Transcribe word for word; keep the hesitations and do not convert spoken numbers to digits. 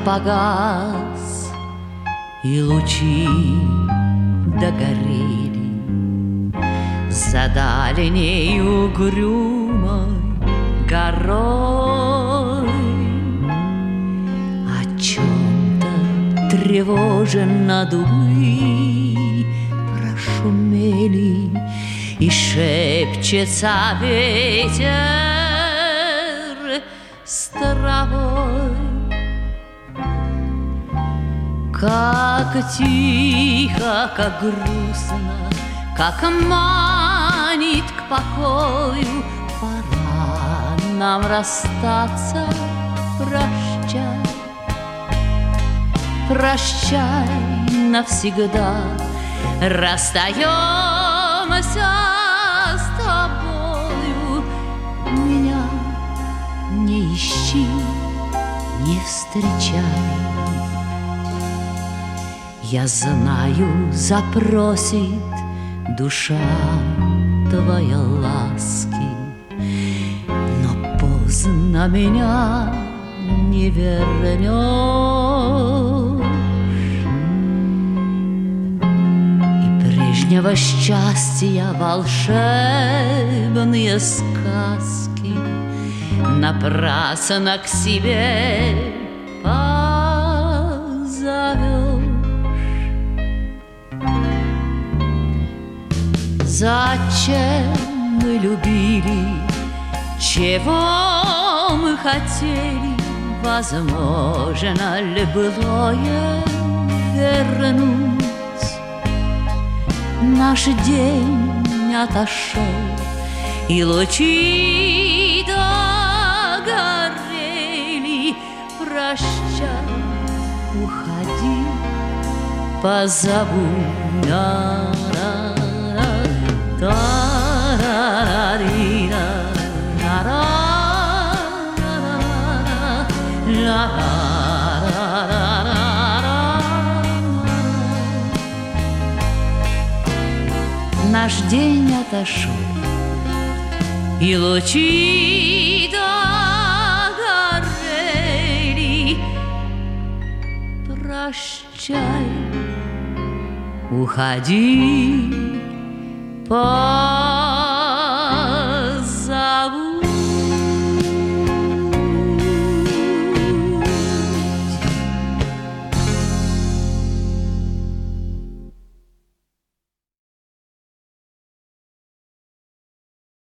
погас, и лучи догорели за дальней угрюмой горой. О чем-то тревоженно дубы прошумели, и шепчется ветер с травой. Как тихо, как грустно, как манит к покою, пора нам расстаться, прощай. Прощай навсегда, расстаемся с тобою. Меня не ищи, не встречай. Я знаю, запросит душа твоя ласки, но поздно меня не вернешь. И прежнего счастья волшебные сказки напрасно к себе позовешь. Зачем мы любили, чего мы хотели? Возможно ли былое вернуть? Наш день отошел, и лучи догорели. Прощай, уходи, позову я. Наш день отошел, и лучи догорели. Прощай, уходи, позову